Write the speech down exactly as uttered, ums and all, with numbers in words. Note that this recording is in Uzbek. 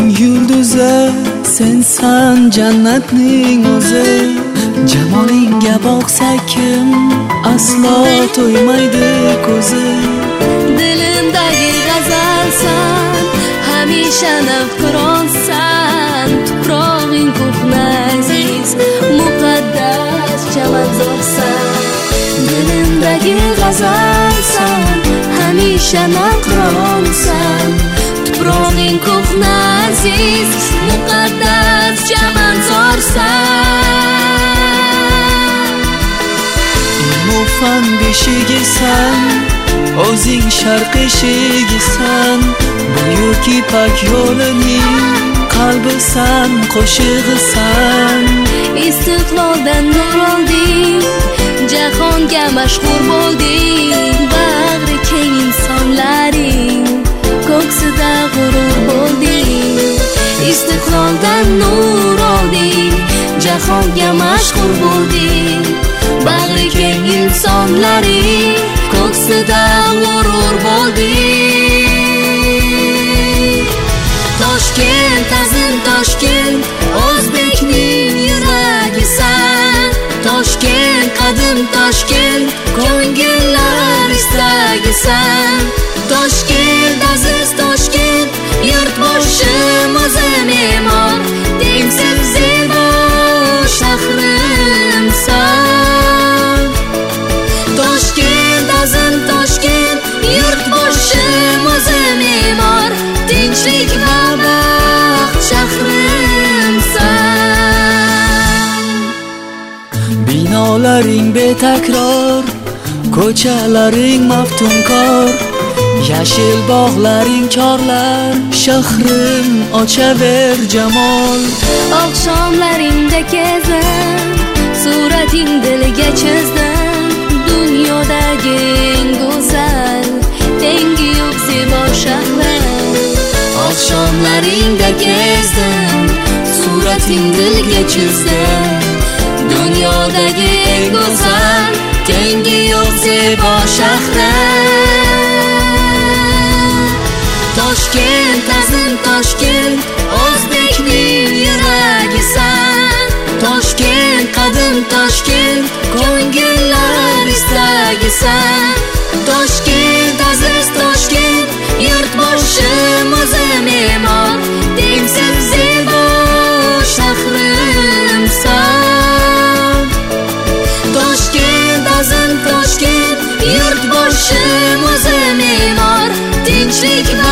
ko'zning yulduzi, sensan jannatning o'zi. Jamolingga boqsa kim aslo to'ymaydi ko'zi. Dilimdagi g'azalsan, hamisha navqironsan. Tuprog'ing ko'hna aziz, muqaddas chamanzorsan. Dilimdagi g'azalsan, hamisha navqironsan. Tuprog'ing ko'hna aziz, muqaddas chamanzorsan. Mufan beshigisan, o'zing sharq eshigisan. Buyuk ipak yo'lining qalbisan, qo'shig'isan. Istiqloldan nur olding, jahonga mashhur bo'lding. Bag'ri keng insonlaring ko'ksida g'urur bo'lding. Istiqloldan nur olding, jahonga mashhur bo'lding. Bag'ri keng insonlaring ko'ksida g'urur bo'lding. Toshkent azim Toshkent, o'zbekning yuragisan. Toshkent qadim Toshkent, ko'ngillar istagisan. Toshkent aziz Toshkent, yurtboshim o'zi me'mor. Tengsiz zebo shahrimsan. Toshkent azim Toshkent, yurtboshim o'zi me'mor. Tinchlik va baxt shahrimsan. Binolaring betakror, ko'chalaring maftunkor. Yashil bog'laring chorlar, shahrim ochaver jamol. Oqshomlaringda kezdim, surating dilga chizdim. Dunyodagi eng go'zal, tengi yo'q zebo shahrim. Oqshomlaringda kezdim, surating dilga chizdim. Dunyodagi eng go'zal, tengi yo'q zebo shahrim. Toshkent azim Toshkent, o'zbekning yuragisan. Toshkent qadim Toshkent, ko'ngillar istagisan. Toshkent aziz Toshkent, yurtboshim o'zi me'mor. Tengsiz zebo shahrimsan. Toshkent azim Toshkent, yurtboshim o'zi me'mor. Tinchlik